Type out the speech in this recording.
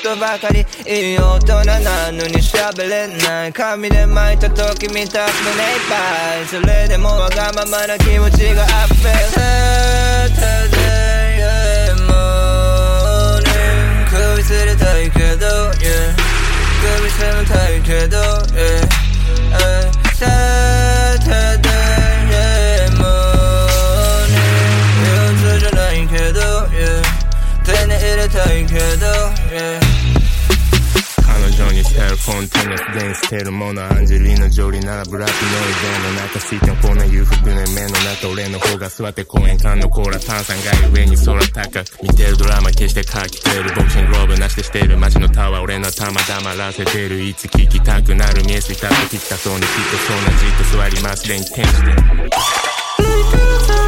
ことばかり。いい大人なのに喋れない。紙で巻いた時見たく胸いっぱい。それでもわがままな気持ちがアップ。Saturday morning 首吊りたいけど、yeah、首絞めたいけど、yeah、Saturday morning 憂鬱じゃないけど、yeah、手に入れたいけど、yeah、 彼女にスタイルフォンテナス電捨てるものアンジェリーナ・ジョリーならブラックノイズの中シートンこんな裕福な目の中俺の方が座って公園間のコーラ炭酸街上に空高く見てるドラマ決して書きてるボクシンググローブなしでしてる街のタワー俺の玉黙らせてるいつ聞きたくなる見えすぎたってきたそうにきっとそうなじっと座りますでに転じて